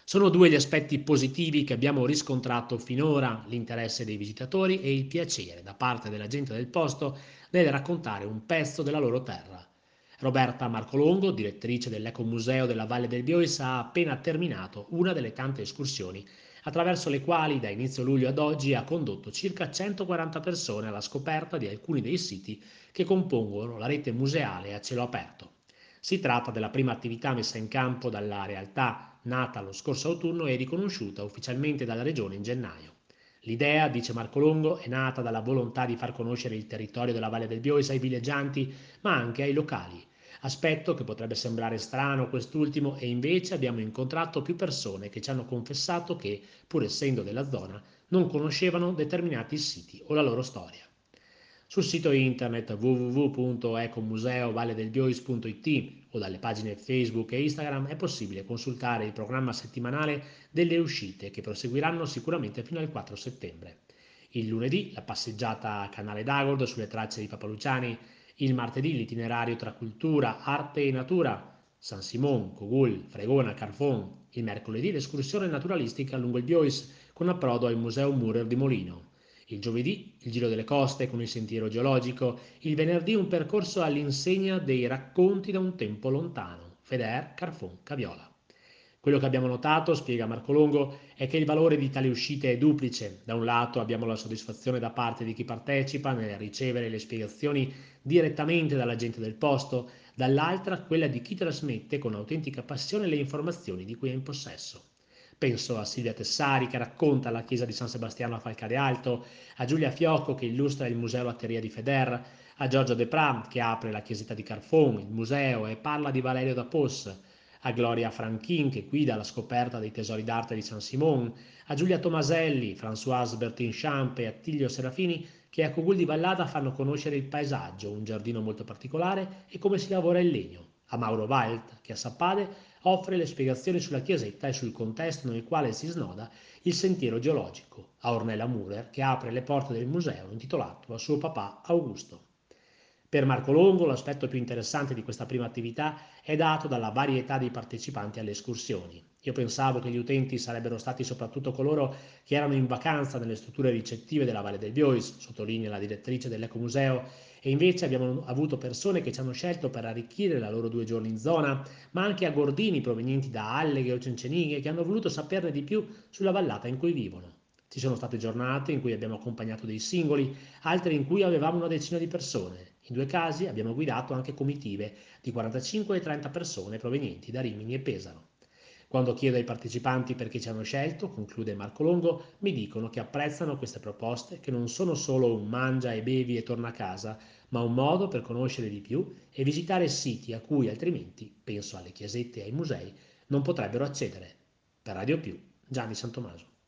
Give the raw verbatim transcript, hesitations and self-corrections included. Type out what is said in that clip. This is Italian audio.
Sono due gli aspetti positivi che abbiamo riscontrato finora: l'interesse dei visitatori e il piacere da parte della gente del posto nel raccontare un pezzo della loro terra. Roberta Marcolongo, direttrice dell'Ecomuseo della Valle del Biois, ha appena terminato una delle tante escursioni attraverso le quali da inizio luglio ad oggi ha condotto circa centoquaranta persone alla scoperta di alcuni dei siti che compongono la rete museale a cielo aperto. Si tratta della prima attività messa in campo dalla realtà, nata lo scorso autunno e riconosciuta ufficialmente dalla Regione in gennaio. L'idea, dice Marco Longo, è nata dalla volontà di far conoscere il territorio della Valle del Biois ai villeggianti, ma anche ai locali. Aspetto che potrebbe sembrare strano quest'ultimo, e invece abbiamo incontrato più persone che ci hanno confessato che, pur essendo della zona, non conoscevano determinati siti o la loro storia. Sul sito internet w w w punto ecomuseovalledelbiois punto i t o dalle pagine Facebook e Instagram è possibile consultare il programma settimanale delle uscite, che proseguiranno sicuramente fino al quattro settembre. Il lunedì la passeggiata a Canale d'Agordo sulle tracce di Papa Luciani, il martedì l'itinerario tra cultura, arte e natura, San Simon, Cogul, Fregona, Carfon, il mercoledì l'escursione naturalistica lungo il Biois con approdo al Museo Murer di Molino, il giovedì il giro delle coste con il sentiero geologico, il venerdì un percorso all'insegna dei racconti da un tempo lontano, Feder, Carfon, Caviola. Quello che abbiamo notato, spiega Marco Longo, è che il valore di tali uscite è duplice. Da un lato abbiamo la soddisfazione da parte di chi partecipa nel ricevere le spiegazioni direttamente dalla gente del posto, dall'altra quella di chi trasmette con autentica passione le informazioni di cui è in possesso. Penso a Silvia Tessari, che racconta la chiesa di San Sebastiano a Falcare Alto, a Giulia Fiocco, che illustra il museo Latteria di Feder, a Giorgio De Prat, che apre la chiesetta di Carfon, il museo, e parla di Valerio da Pos, a Gloria Franchin, che guida la scoperta dei tesori d'arte di San Simon, a Giulia Tomaselli, Françoise Bertin-Champ e Attilio Serafini, che a Cogul di Vallada fanno conoscere il paesaggio, un giardino molto particolare e come si lavora il legno, a Mauro Wald, che a Sappade offre le spiegazioni sulla chiesetta e sul contesto nel quale si snoda il sentiero geologico, a Ornella Murer, che apre le porte del museo intitolato al suo papà Augusto. Per Marco Longo l'aspetto più interessante di questa prima attività è dato dalla varietà dei partecipanti alle escursioni. Io pensavo che gli utenti sarebbero stati soprattutto coloro che erano in vacanza nelle strutture ricettive della Valle del Biois, sottolinea la direttrice dell'Ecomuseo, e invece abbiamo avuto persone che ci hanno scelto per arricchire la loro due giorni in zona, ma anche agordini provenienti da Alleghe o Cencenighe che hanno voluto saperne di più sulla vallata in cui vivono. Ci sono state giornate in cui abbiamo accompagnato dei singoli, altre in cui avevamo una decina di persone. In due casi abbiamo guidato anche comitive di quarantacinque e trenta persone provenienti da Rimini e Pesaro. Quando chiedo ai partecipanti perché ci hanno scelto, conclude Marco Longo, mi dicono che apprezzano queste proposte, che non sono solo un mangia e bevi e torna a casa, ma un modo per conoscere di più e visitare siti a cui altrimenti, penso alle chiesette e ai musei, non potrebbero accedere. Per Radio Più, Gianni Santomaso.